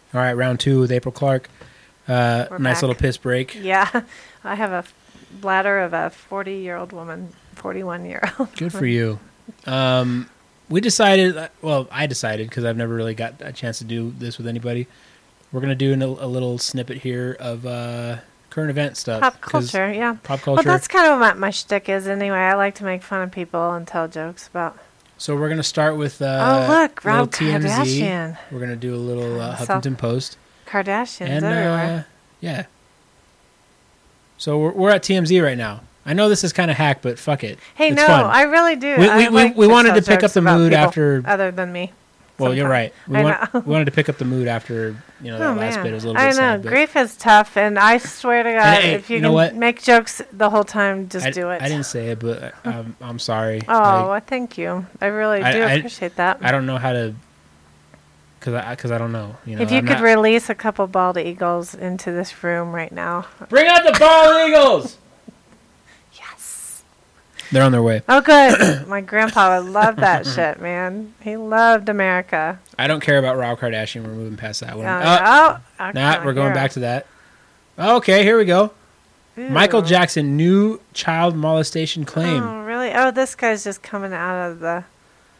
All right, round 2 with April Clark. Nice back. little piss break. Yeah, I have a bladder of a 40-year-old woman, 41-year-old. Good for you. We decided, well, I decided, because I've never really got a chance to do this with anybody. We're going to do a little snippet here of current event stuff. Pop culture, yeah. Pop culture. Well, that's kind of what my shtick is anyway. I like to make fun of people and tell jokes about. So we're going to start with oh, look, little Rob TMZ. Kardashian. We're going to do a little Huffington Post. Kardashians And, everywhere. yeah. So we're at TMZ right now. I know this is kind of hack, but fuck it. Hey, it's no, fun. I really do. We wanted to pick up the mood after. Other than me. Well, you're right. We know. wanted to pick up the mood after that last bit. It was a little bit I know. sad, but Grief is tough, and I swear to God, hey, if you know can what? make jokes the whole time, just do it. I didn't say it, but I'm sorry. Oh, well, thank you. I really do appreciate that. I don't know how to, because I don't know. If you could release a couple bald eagles into this room right now. Bring out the bald eagles! Yes. They're on their way. Oh, good. My grandpa would love that shit, man. He loved America. I don't care about Rob Kardashian. We're moving past that one. We're going back to that. Okay, here we go. Ew. Michael Jackson, new child molestation claim. Oh, really? Oh, this guy's just coming out of the...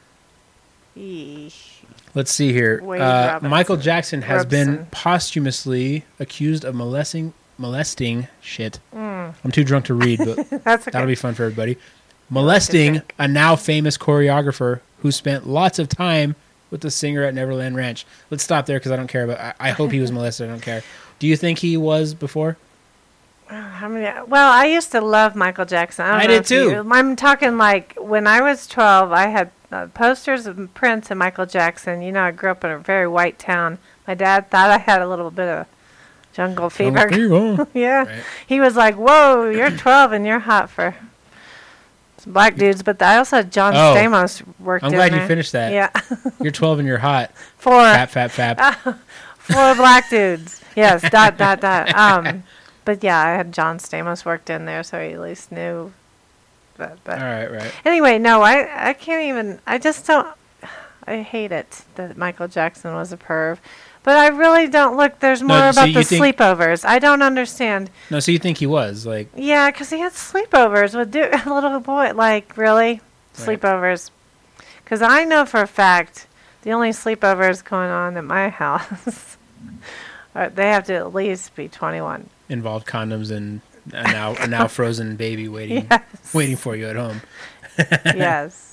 Eesh. Let's see here. Wade Robinson. Michael Jackson has been Robson. posthumously accused of molesting shit. I'm too drunk to read, but That's okay. that'll be fun for everybody. Molesting a now famous choreographer who spent lots of time with the singer at Neverland Ranch. Let's stop there because I don't care about. I hope he was molested. I don't care. Do you think he was before? Well, I used to love Michael Jackson. I did too. I'm talking like when I was 12, I had posters of Prince and Michael Jackson. You know, I grew up in a very white town. My dad thought I had a little bit of jungle fever. Yeah. Right. He was like, whoa, you're 12 and you're hot for some black dudes. But I also had John Stamos worked in there. I'm glad you finished that. Yeah. You're 12 and you're hot. Four. Fap. 4 black dudes. Yes, ... But yeah, I had John Stamos worked in there, so he at least knew. But All right. anyway, no, I can't even. I just don't. I hate it that Michael Jackson was a perv. But I really don't look. There's more about the sleepovers. I don't understand. No, so you think he was like? Yeah, because he had sleepovers with a little boy. Like really, sleepovers. Because I know for a fact the only sleepovers going on at my house, they have to at least be 21. Involved condoms and a now frozen baby waiting for you at home. Yes.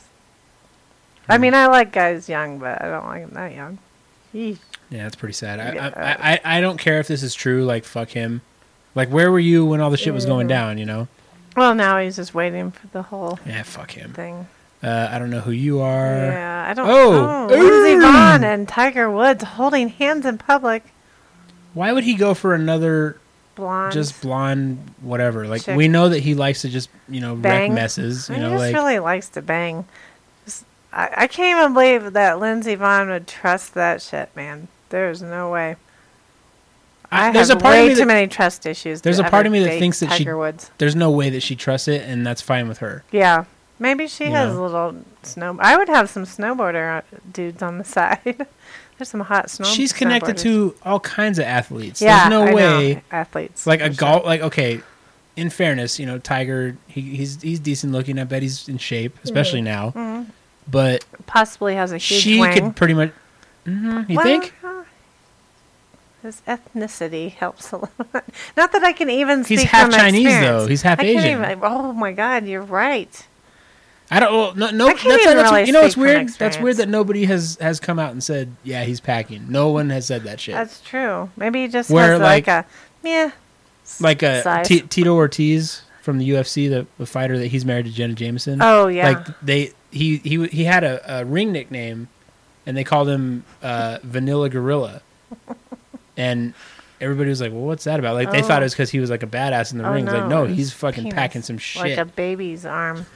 I mean, I like guys young, but I don't like them that young. Yeesh. Yeah, that's pretty sad. I don't care if this is true. Like, fuck him. Like, where were you when all the shit was going down, you know? Well, now he's just waiting for the whole fuck him. thing. I don't know who you are. Yeah, I don't know. Lindsey Vonn and Tiger Woods holding hands in public. Why would he go for another... blonde, whatever. Like, chick. We know that he likes to just, wreck messes. He just really likes to bang. I can't even believe that Lindsey Vonn would trust that shit, man. There's no way. I have way too many trust issues. There's a part of me that thinks that Tiger Woods. There's no way that she trusts it, and that's fine with her. Yeah. Maybe she has a little snow. I would have some snowboarder dudes on the side. There's some hot snowboarders. She's connected to all kinds of athletes. Yeah, there's no way athletes. Like a golf. Like, okay, in fairness, Tiger, he's decent looking. I bet he's in shape, especially now. Mm-hmm. But possibly has a huge wang. She could pretty much. You think? His ethnicity helps a little bit. Not that I can even speak. He's half from Chinese experience. though. He's half Asian. Oh my God, you're right. I don't. Well, no. It's weird. That's weird that nobody has come out and said, yeah, he's packing. No one has said that shit. That's true. Maybe he just has like a Tito Ortiz from the UFC, the fighter that he's married to Jenna Jameson. Oh yeah. Like he had a ring nickname, and they called him Vanilla Gorilla, and everybody was like, well, what's that about? Like they thought it was because he was like a badass in the ring. Like no, he's fucking packing some shit. Like a baby's arm.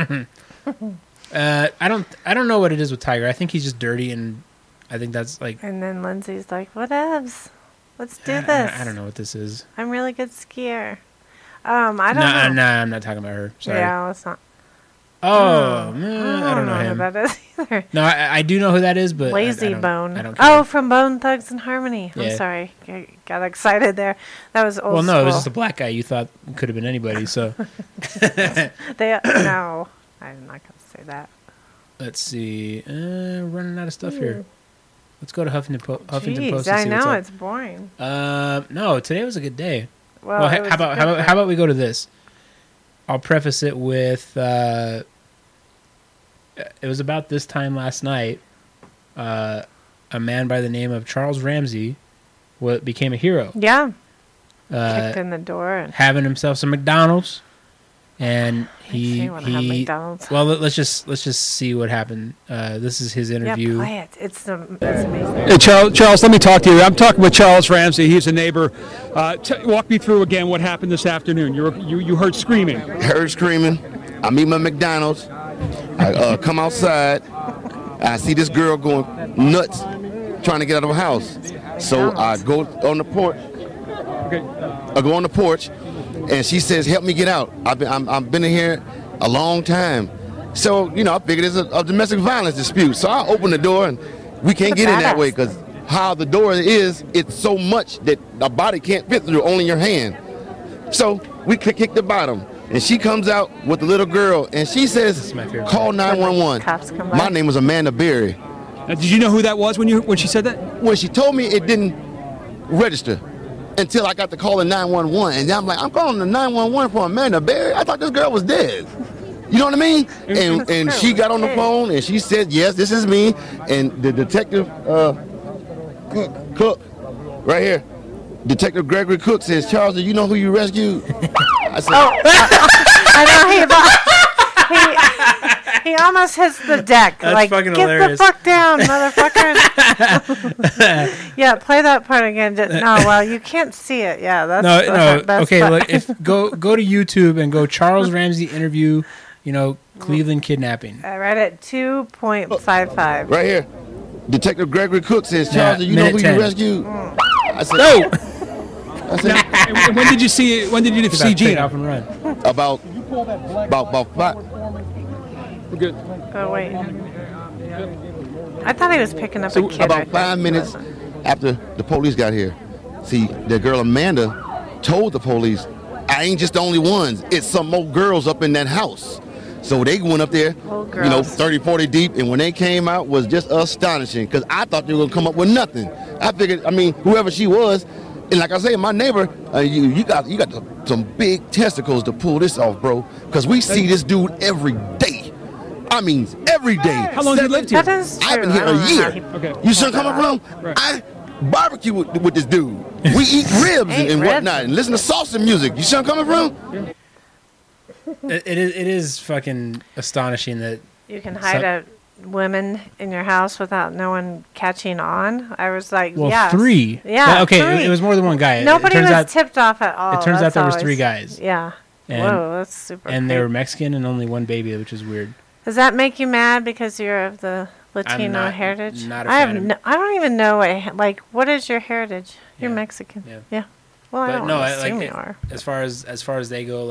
I don't know what it is with Tiger. I think he's just dirty, and I think that's like. And then Lindsay's like, whatevs. Let's do this. I don't know what this is. I'm a really good skier. I don't know. No, I'm not talking about her. Sorry. Yeah, let's not. Oh, man, I don't know who him. that is either. No, I do know who that is, but Lazy I Bone. don't care. Oh, from Bone Thugs and Harmony. I'm Yeah. sorry. I got excited there. That was old Well, no, school. it was just a black guy. You thought it could have been anybody. So No, I'm not going to say that. let's see. Running out of stuff here. Let's go to Huffington Post. Jeez, And I see know what's up. it's boring. No, today was a good day. Well, Well, it was how about we go to this? I'll preface it with it was about this time last night. A man by the name of Charles Ramsey became a hero, Yeah. Kicked in the door and having himself some McDonald's, and makes me wanna have McDonald's. well, let's just see what happened. This is his interview. Yeah, play it. It's amazing. Hey, Charles, let me talk to you. I'm talking with Charles Ramsey. He's a neighbor. Walk me through again what happened this afternoon. You heard screaming. Heard screaming. I'm eating my McDonald's. I come outside. I see this girl going nuts, trying to get out of her house. So I go on the porch. Okay. I go on the porch, and she says, "Help me get out. I've been in here a long time." So I figured it's a domestic violence dispute. So I open the door, and we can't get in that way because how the door is, it's so much that a body can't fit through, only your hand. So we kick the bottom, and she comes out with the little girl, and she says, "Call 911." Cops come by. My name was Amanda Berry. Did you know who that was when she said that? When she told me, it didn't register until I got the call in 911, and I'm like, I'm calling the 911 for Amanda Berry. I thought this girl was dead. You know what I mean? And she got on the phone and she said, "Yes, this is me." And the detective, Cook, right here, Detective Gregory Cook says, "Charles, do you know who you rescued?" I said, I know he almost hits the deck. That's like, fucking get hilarious. the fuck down, motherfucker. Yeah, play that part again. Well, you can't see it. Yeah, that's No. that's Okay, fine. look, go to YouTube and go Charles Ramsey interview. Cleveland kidnapping. I read it 2.55. right here, Detective Gregory Cook says, "Charles, do you know minute who 10. you rescued?" I said, No. I said, And when did you see Take Gina? off and run. about 5. We're good. Oh wait, I thought he was picking up a kid. About right 5 there. minutes after the police got here. See, the girl Amanda told the police, "I ain't just the only ones. It's some more girls up in that house." So they went up there, Oh, girls. 30, 40 deep, and when they came out was just astonishing because I thought they were going to come up with nothing. I figured, whoever she was, and like I say, my neighbor, you got some big testicles to pull this off, bro, because we see this dude every day. Every day. How long have you lived here? That is true. I've been here I don't a know year. how he Okay. You see where I'm coming from? Right. I barbecue with this dude. We eat ribs Ate and ribs. whatnot and listen to salsa music. You see where I'm coming from? It is fucking astonishing that You can hide a women in your house without no one catching on. I was like, Well, yes. 3. Yeah, Okay, 3. it was more than one guy. Nobody it turns was out, tipped off at all. It turns out That's there was always- 3 guys. Yeah. And- Whoa, that's super. And they were creepy. Mexican and only one baby, which is weird. Does that make you mad because you're of the Latino not- heritage? not a I fan of- I don't even know what is your heritage? You're Yeah. Mexican. Yeah. Well, I But don't no, assume you are. as far as they go,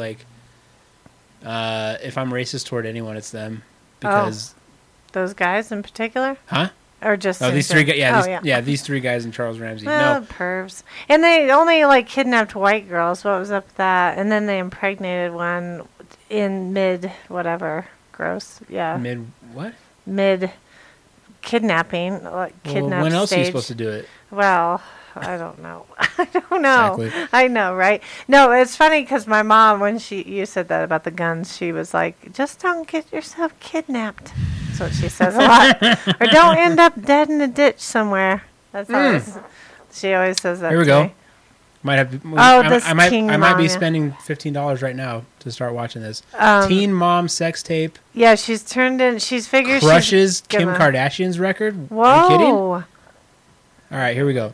if I'm racist toward anyone, it's them because Those guys in particular, huh? or just Oh, in these 3 guys. general? Yeah, these 3 guys and Charles Ramsey. Well, No, pervs. And they only kidnapped white girls. What was up with that? And then they impregnated one in mid whatever. Gross. Yeah. Mid kidnapping. Kidnap when else are you stage. supposed to do it? Well, I don't know. I don't know. Exactly. I know, right? No, it's funny because my mom, when you said that about the guns, she was like, "Just don't get yourself kidnapped." That's what she says a lot. Or don't end up dead in a ditch somewhere. That's always. She always says that. Here we to go. me. Might have. This I might Teen be Mom, yeah. spending $15 right now to start watching this. Teen Mom sex tape Yeah, she's turned in. She's figured crushes she's Kim gonna- Kardashian's record. Whoa. Are you kidding? All right, here we go.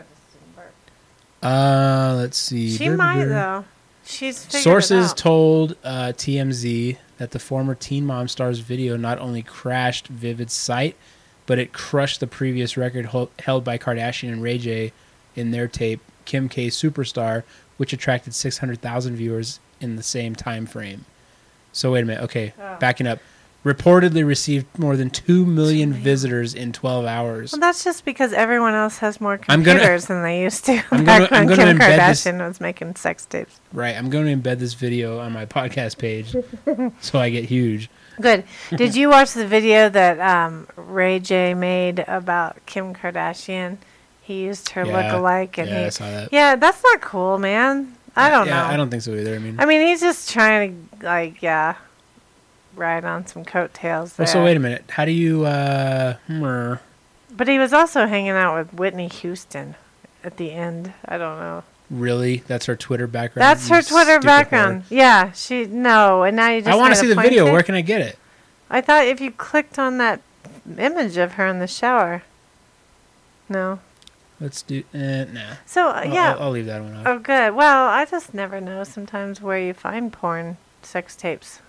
Let's see. She might though. She's figured Sources it out. told TMZ that the former Teen Mom star's video not only crashed Vivid's site, but it crushed the previous record held by Kardashian and Ray J in their tape, Kim K Superstar, which attracted 600,000 viewers in the same time frame. So wait a minute. Okay, backing up. Reportedly received more than 2 million visitors in 12 hours. Well, that's just because everyone else has more I'm gonna- computers than they used to. I'm Back gonna when Kim embed this- Kardashian was making sex tapes. Right. I'm going to embed this video on my podcast page so I get huge. Good. Did you watch the video that Ray J made about Kim Kardashian? He used her Yeah. lookalike, and Yeah, I saw that. Yeah, that's not cool, man. I don't know. I don't think so either. I mean, he's just trying to ride on some coattails there. Well, so wait a minute. How do you? But he was also hanging out with Whitney Houston at the end. I don't know. Really? That's her Twitter background. That's her You Twitter stupid background. whore. Yeah, and now you just. I want to made see a the video. point Where to- can I get it? I thought if you clicked on that image of her in the shower. No. Let's do. Nah. So I'll- I'll leave that one off. Oh, good. Well, I just never know sometimes where you find porn sex tapes.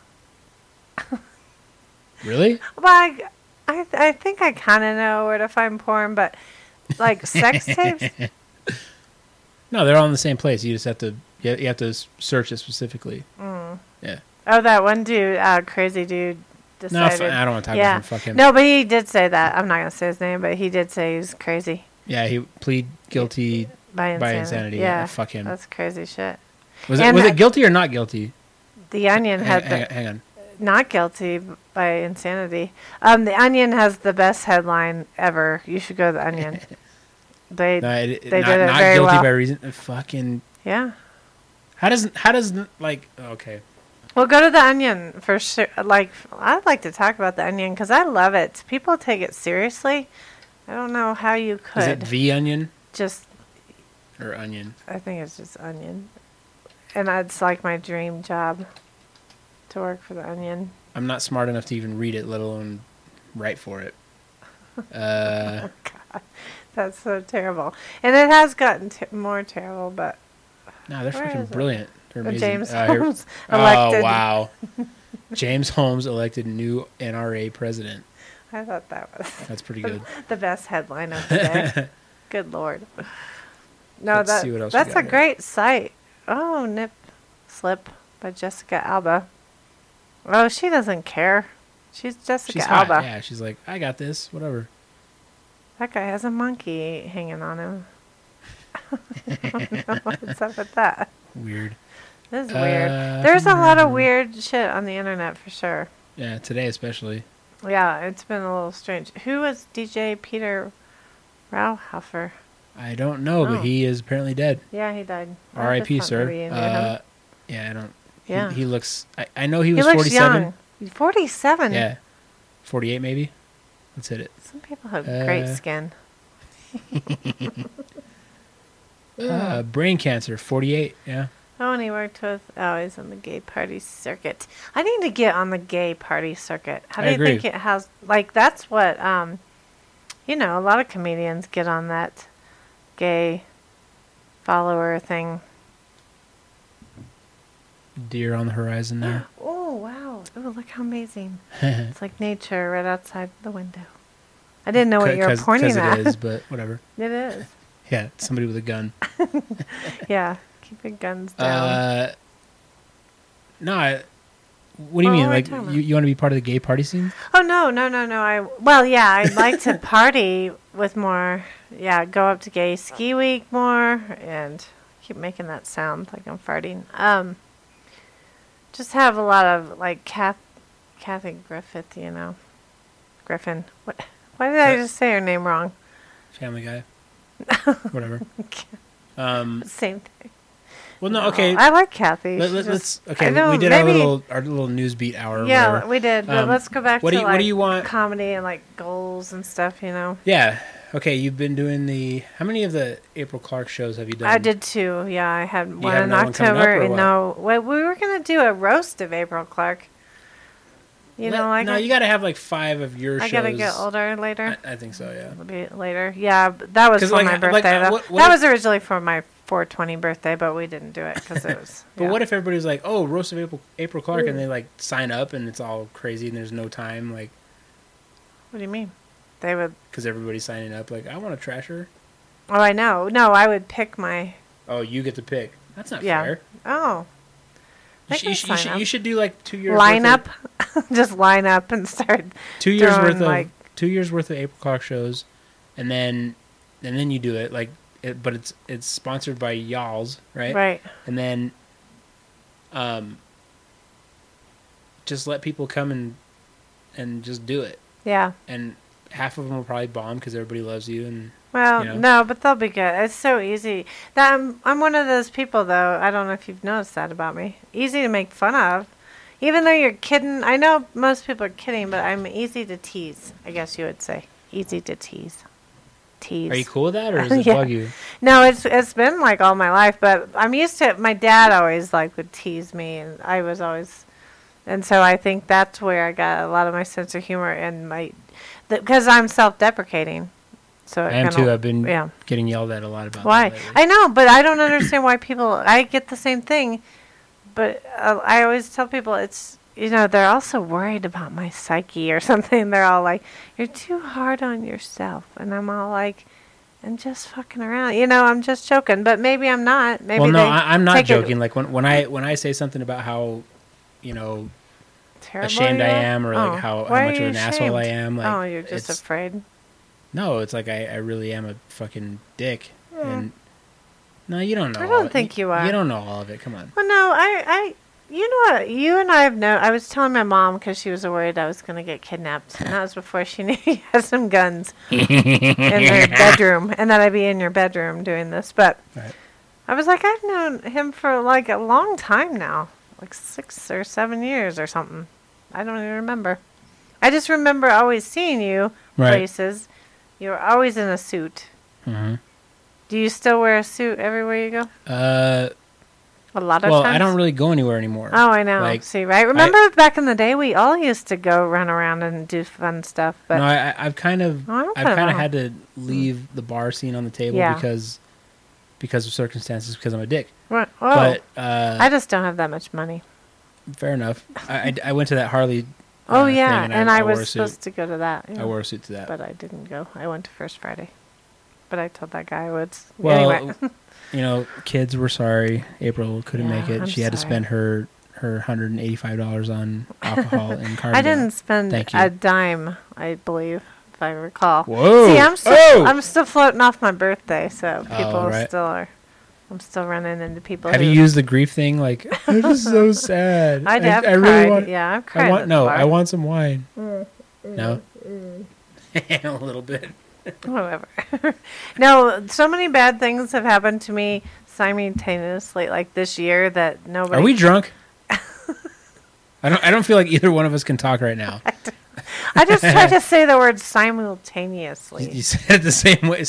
Really? Well, I think I kind of know where to find porn, but like sex tapes. No, they're all in the same place. You just have to. You have to search it specifically. Yeah. Oh, that one dude, crazy dude. No, Decided. I don't want to talk about him. Fuck him. No, but he did say that. I'm not gonna say his name, but he did say he's crazy Yeah, he plead guilty by insanity. Yeah, fuck him. That's crazy shit. Was and it guilty or not guilty? The Onion had Hang on. not guilty by insanity. The Onion has the best headline ever. You should go to the Onion. They No, did it not very guilty well. by reason. Fucking. Yeah. How does like okay? Well, go to the Onion for sure. Like, I'd like to talk about the Onion because I love it. People take it seriously. I don't know how you could. Is it the Onion Just, or Onion? I think it's just Onion, and it's like my dream job to work for the Onion. I'm not smart enough to even read it, let alone write for it. That's so terrible, and it has gotten more terrible. But No, they're Where freaking is it? brilliant. They're amazing. James Here- Holmes elected. Oh wow! James Holmes elected new NRA president. I thought that was That's pretty good. the best headline of the day. Good Lord. No, Let's see what else we that's got a here. great site. Oh, Nip Slip by Jessica Alba. Oh, she doesn't care. She's Jessica She's hot. Alba. Yeah, she's like, I got this. Whatever. That guy has a monkey hanging on him. I don't know what's up with that. Weird. This is weird. There's a lot of weird shit on the internet for sure. Yeah, today especially. Yeah, it's been a little strange. Who was DJ Peter Rauhofer? I don't know, Oh. but he is apparently dead. Yeah, he died. I R.I.P. just thought Sir. maybe you knew him. Yeah, I don't. Yeah. He looks. I know he He was looks 47. young. 47? Yeah. 48 maybe. Let's hit it. Some people have great Uh, skin. Brain cancer. 48. Yeah. Oh, and he worked with, he's on the gay party circuit. I need to get on the gay party circuit. How do I you agree. think it has, like, that's what, a lot of comedians get on that gay follower thing. Deer on the horizon there. Oh, wow. Oh, look how amazing. It's like nature right outside the window. I didn't know what you were pointing at. It is, but whatever. It is. Yeah, it's somebody with a gun. Yeah. Keep your guns down. No, what do you Well, mean? what are we Like, talking about? you want to be part of the gay party scene? Oh, no. I'd like to party with more, go up to gay ski week more and keep making that sound like I'm farting. Just have a lot of, like, Kathy Griffith, Griffin. What? Why did I just say her name wrong? Family Guy. Whatever. Same thing. Well, no, okay. I like Kathy. Let's. I Okay, know, we did maybe- our little news beat hour. or Yeah, whatever. we did. But let's go back what to do you- what like do you want- comedy and like goals and stuff. Yeah. Okay, you've been doing the. How many of the April Clark shows have you done? I did too. Yeah, I had one have in another one coming up, October. or what? No, well, we were gonna do a roast of April Clark. No, you got to have like 5 of your shows. I gotta get older later. I think so. Yeah. A bit later. Yeah, but that was 'Cause, for like, my like, birthday. though. what That if- was originally for my 420 birthday, but we didn't do it because it was. But what if everybody's like, "Oh, roast of April Clark," and they like sign up and it's all crazy and there's no time, like, What do you mean? They would. because everybody's signing up, like, I want to trash her. Oh, I know. No, I would pick my. Oh, you get to pick. That's not Yeah. fair. Oh. You should do like 2 years. Line up, just line up and start. 2 years throwing, worth of like, 2 years worth of April Clark shows, and then you do it like, but it's sponsored by Y'all's, right? Right. And then, just let people come and just do it. Yeah. And half of them will probably bomb because everybody loves you. And Well, you know? no, but they'll be good. It's so easy. That I'm one of those people, though. I don't know if you've noticed that about me. Easy to make fun of. Even though you're kidding. I know most people are kidding, but I'm easy to tease, I guess you would say. Easy to tease. Tease. Are you cool with that, or does it Yeah. bug you? No, it's been like all my life, but I'm used to it. My dad always like would tease me, and I was always, and so I think that's where I got a lot of my sense of humor and because I'm self-deprecating. So I am too. I've been getting yelled at a lot about why. that lately. I know, but I don't understand why people. I get the same thing, but I always tell people it's. They're also worried about my psyche or something. They're all like, "You're too hard on yourself," and I'm all like, "I'm just fucking around." I'm just joking, but maybe I'm not. Maybe well, no, I'm not take it joking. Like when I say something about how, terrible ashamed you I are? am, or like how Why much are of an you asshole I ashamed? am. Like, you're just afraid. No, it's like I really am a fucking dick. And no, you don't know. I don't think you are. You don't know all of it. Come on. Well, no, you know what? You and I have known. I was telling my mom because she was worried I was going to get kidnapped, and that was before she knew you had some guns in her bedroom, and that I'd be in your bedroom doing this. But Right. I was like, I've known him for like a long time now, like 6 or 7 years or something. I don't even remember. I just remember always seeing you places. You were always in a suit. Mm-hmm. Do you still wear a suit everywhere you go? A lot of times? I don't really go anywhere anymore. Oh, I know. Like, See, right? Remember back in the day, we all used to go run around and do fun stuff. But no, I've kind of I don't put it on. had to leave the bar scene on the table Yeah. because of circumstances, because I'm a dick. Right. Oh, But I just don't have that much money. fair enough. I went to that Harley. Oh, thing, yeah. And I wore a was suit. supposed to go to that. I wore a suit to that. But I didn't go. I went to First Friday. But I told that guy I would. Well, Anyway. Kids were sorry. April couldn't make it. I'm She had to sorry. spend her $185 on alcohol and Carbondale. I didn't spend Thank you. a dime, I believe, if I recall. Whoa. See, I'm still floating off my birthday, so people right. still are. I'm still running into people. Have you used the grief thing? Like, I'm just so sad. I have I cried. really want. Yeah, I've cried. at the bar. I want some wine. No, a little bit. Whatever. No, so many bad things have happened to me simultaneously, like this year, that nobody. Are we drunk? I don't feel like either one of us can talk right now. I just tried to say the word simultaneously. You said it the same way.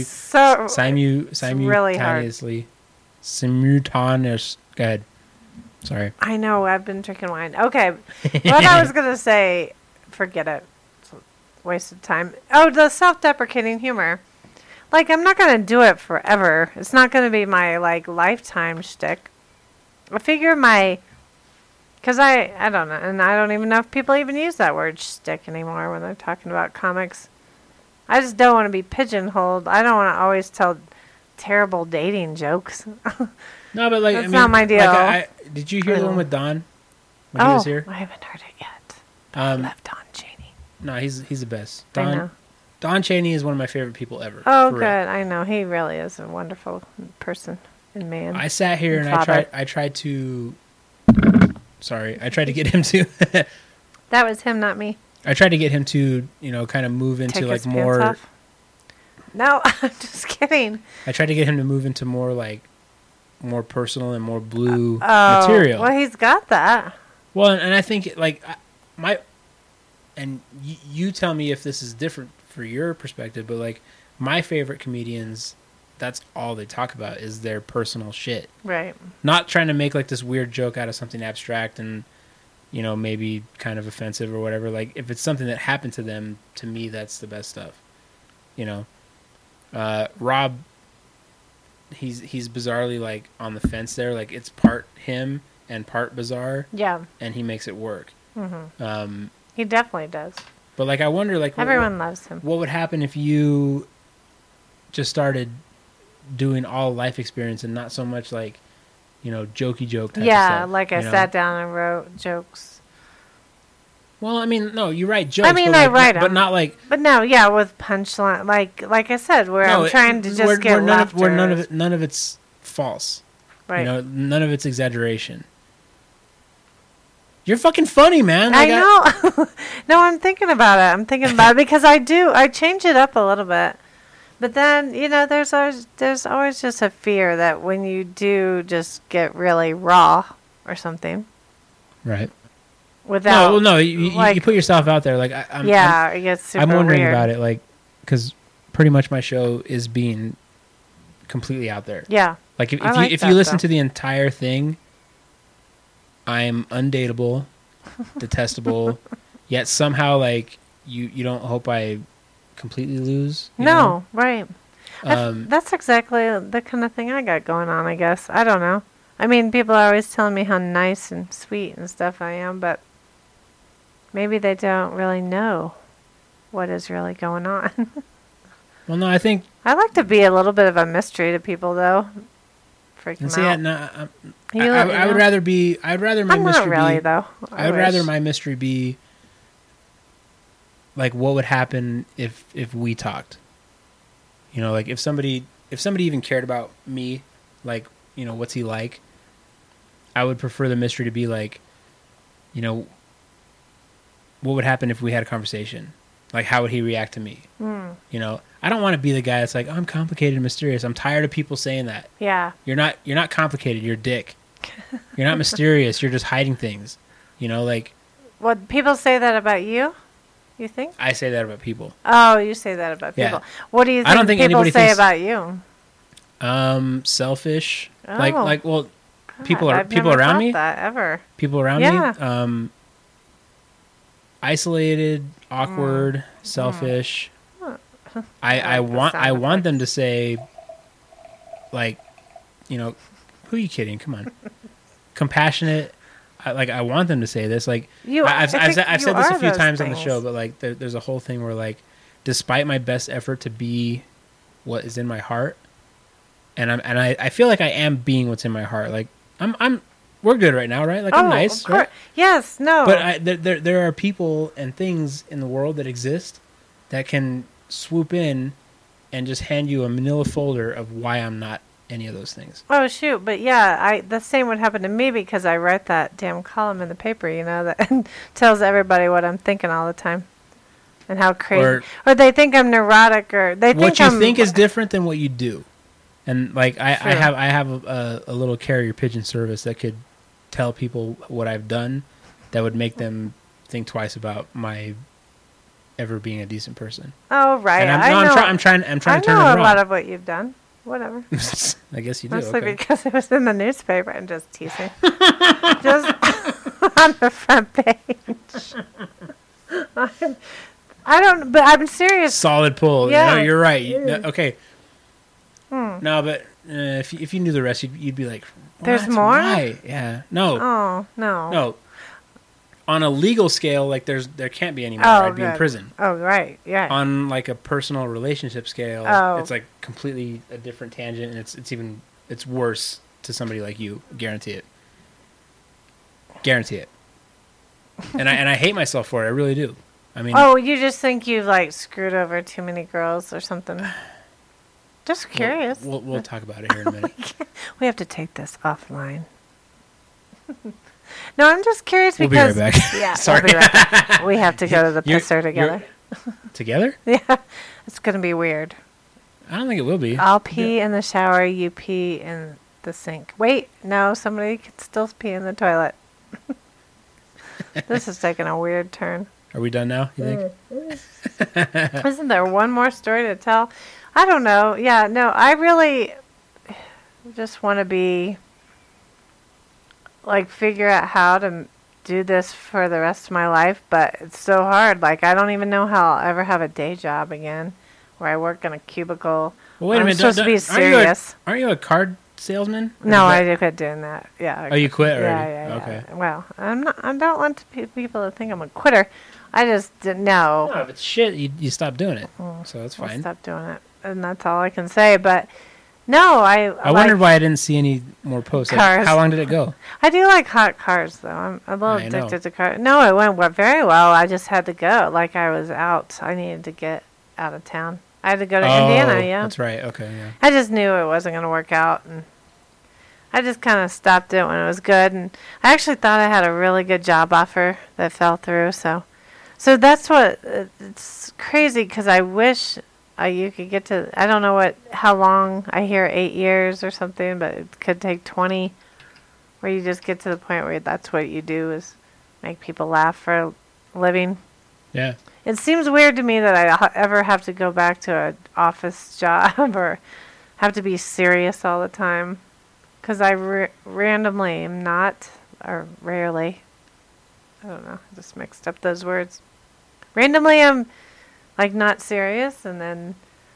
really hard. Simultaneous. Go ahead. Sorry. I know. I've been drinking wine. Okay, what I was gonna say, forget it. It's a waste of time. Oh, the self-deprecating humor. Like, I'm not gonna do it forever. It's not gonna be my lifetime shtick. I figure because I don't know, and I don't even know if people even use that word shtick anymore when they're talking about comics. I just don't want to be pigeonholed. I don't want to always tell terrible dating jokes. No, but That's not my deal. Did you hear the one with Don when he was here? I haven't heard it yet. I love Don Chaney. No, he's the best. I know. Don Chaney is one of my favorite people ever. Oh, for good. real. I know. He really is a wonderful person and man. I sat here and father. I tried to. Sorry, I tried to get him to. That was him, not me. I tried to get him to, kind of move into Take his more. pants off. No, I'm just kidding. I tried to get him to move into more more personal and more blue material. Well, he's got that. Well, and I think you tell me if this is different for your perspective, but my favorite comedians, that's all they talk about is their personal shit. Right. Not trying to make this weird joke out of something abstract and maybe kind of offensive or whatever. If it's something that happened to them, to me that's the best stuff. Rob, he's bizarrely on the fence there. It's part him and part bizarre. Yeah. And he makes it work. Mm-hmm. He definitely does. But I wonder everyone loves him. What would happen if you just started doing all life experience and not so much jokey joke type Yeah, of stuff. like I sat down and wrote jokes. Well, I mean, no, you write jokes. I mean, but I like, write but them. not like. But no, yeah, with punchline, like I said, where I'm trying to just get laughter. Where none of it's false. Right. None of it's exaggeration. You're fucking funny, man. I know. No, I'm thinking about it. Because I change it up a little bit. But then, there's always just a fear that when you do just get really raw or something. Right. Without. You put yourself out there. Like, it gets super I'm wondering weird. about it, like, because pretty much my show is being completely out there. Yeah. Like, if you listen to the entire thing, I'm undateable, detestable, yet somehow, like, you don't hope I completely lose. No, right. Um, That's exactly the kind of thing I got going on, I guess. I don't know. I mean, people are always telling me how nice and sweet and stuff I am, but maybe they don't really know what is really going on. Well, no, I think... I like to be a little bit of a mystery to people, though. Freak them out. I would rather be... I'd rather my I'm mystery not really, be... though. I would rather my mystery be... Like, what would happen if we talked? Like, if somebody even cared about me, like, what's he like? I would prefer the mystery to be like, what would happen if we had a conversation? Like, how would he react to me? I don't want to be the guy that's like, oh, I'm complicated and mysterious. I'm tired of people saying that. Yeah. You're not complicated. You're a dick. You're not mysterious. You're just hiding things. Like. What, people say that about you? You think? I say that about people. Oh, you say that about people. Yeah. What do you think, I don't think people anybody say thinks, about you? Selfish. Oh. Well, God, people I've people never around thought me. That ever. People around Yeah. me. Isolated, awkward, selfish. I want them to say, like, who are you kidding? Come on. Compassionate. I want them to say this. Like, I've said this a few times on the show, but like, there's a whole thing where, like, despite my best effort to be what is in my heart, and I feel like I am being what's in my heart. Like, we're good right now, right? Like, I'm nice, right? Yes, no. But there are people and things in the world that exist that can swoop in and just hand you a manila folder of why I'm not any of those things. Oh shoot! But yeah, the same would happen to me because I write that damn column in the paper, that tells everybody what I'm thinking all the time, and how crazy. Or they think I'm neurotic, or they think what you think is different than what you do. And like I have a little carrier pigeon service that could tell people what I've done, that would make them think twice about my ever being a decent person. Oh right, and I'm trying to turn them around. I know a lot of what you've done. Whatever. I guess you do. Mostly okay. because it was in the newspaper and just teasing. Just on the front page. I don't, but I'm serious. Solid pull. Yeah. No, you're right. Okay. No, but if you knew the rest, you'd be like, there's more? Why? Yeah. No. Oh, no. No. On a legal scale, like there can't be any more. Oh, I'd be in prison. Oh, right. Yeah. On like a personal relationship scale, it's like completely a different tangent, and it's worse to somebody like you. Guarantee it. Guarantee it. And I hate myself for it. I really do. I mean. Oh, you just think you've like screwed over too many girls or something? Just curious. We'll talk about it here in a minute. We have to take this offline. No, I'm just curious because... We'll be right back. Yeah, sorry. We'll be right back. We have to go to the pisser together. Together? Yeah. It's going to be weird. I don't think it will be. I'll pee in the shower, you pee in the sink. Wait, no, somebody can still pee in the toilet. This is taking a weird turn. Are we done now, you think? Isn't there one more story to tell? I don't know. Yeah, no, I really just want to be... like figure out how to do this for the rest of my life, but it's so hard. Like I don't even know how I'll ever have a day job again where I work in a cubicle. Well, wait a minute. I'm supposed to be serious. Aren't you a card salesman? No, I quit doing that. Yeah. Oh, you quit already? Yeah. Okay. Well, I'm not. I don't want people to think I'm a quitter. I just didn't know. No, if it's shit, you stop doing it. So that's fine. I'll stop doing it, and that's all I can say. But No, I wondered why I didn't see any more posts. Like, Cars. how long did it go? I do like hot cars, though. I'm a little I know. addicted to cars. No, it went very well. I just had to go. Like, I was out. I needed to get out of town. I had to go to Indiana, yeah. That's right. Okay, yeah. I just knew it wasn't going to work out, and I just kind of stopped it when it was good. And I actually thought I had a really good job offer that fell through. So that's what it's crazy because I wish you could get to. I don't know how long. I hear 8 years or something, but it could take 20, where you just get to the point where that's what you do is make people laugh for a living. Yeah. It seems weird to me that I ever have to go back to an office job or have to be serious all the time. Because I randomly am not, or rarely, I don't know, I just mixed up those words. Randomly I'm, like, not serious, and then,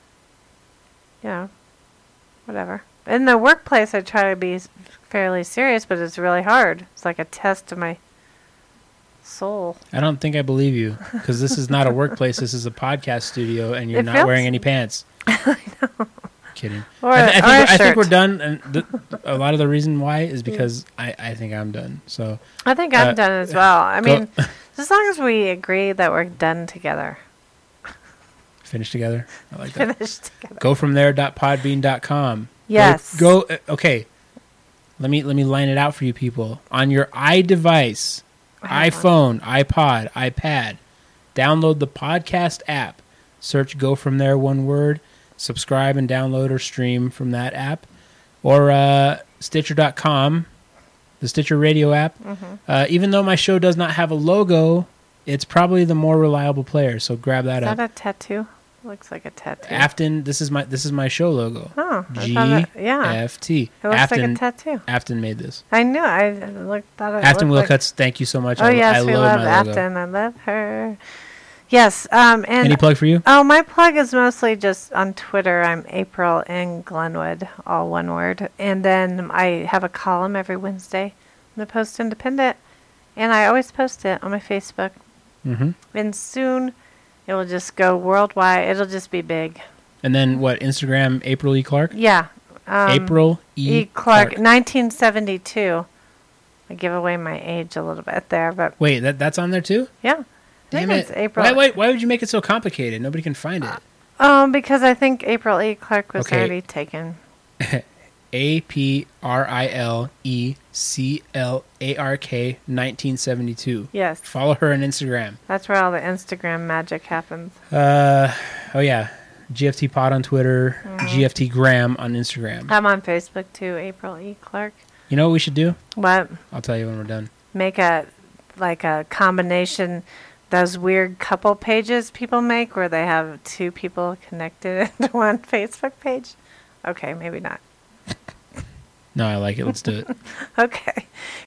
whatever. In the workplace, I try to be fairly serious, but it's really hard. It's like a test of my soul. I don't think I believe you, because this is not a workplace. This is a podcast studio, and you're not wearing any pants. I know. Kidding. I think we're done, and a lot of the reason why is because I think I'm done. So I think I'm done as well. I mean, as long as we agree that we're done together. Finish together. I like that. Finish together. Go from there.podbean.com. Yes. Go. Okay. Let me line it out for you people. On your iDevice, iPhone, iPod, iPad, download the podcast app. Search Go From There, one word. Subscribe and download or stream from that app. Or Stitcher.com, the Stitcher radio app. Mm-hmm. Even though my show does not have a logo, it's probably the more reliable player. So grab that up. Is that a tattoo? Looks like a tattoo. Afton, this is my show logo. Oh, GFT. It looks like a tattoo. Afton made this. I knew. I thought it Afton looked Wilcuts, thank you so much. Oh, yes, I we love love my Afton. logo. I love her. Yes. And any plug for you? Oh, my plug is mostly just on Twitter. I'm April in Glenwood, all one word. And then I have a column every Wednesday in the Post Independent, and I always post it on my Facebook. Mm-hmm. And soon it will just go worldwide. It'll just be big. And then what? Instagram, April E. Clark? Yeah. April E. Clark, 1972. I give away my age a little bit there, but wait, that's on there too? Yeah. Damn I it! think it's April. Why would you make it so complicated? Nobody can find it. Because I think April E. Clark was already taken. APRILECLARK 1972. Yes. Follow her on Instagram. That's where all the Instagram magic happens. Oh yeah, GFT Pod on Twitter, GFT Gram on Instagram. I'm on Facebook too, April E. Clark. You know what we should do? What? I'll tell you when we're done. Make a combination, those weird couple pages people make where they have two people connected into one Facebook page. Okay, maybe not. No, I like it. Let's do it. Okay.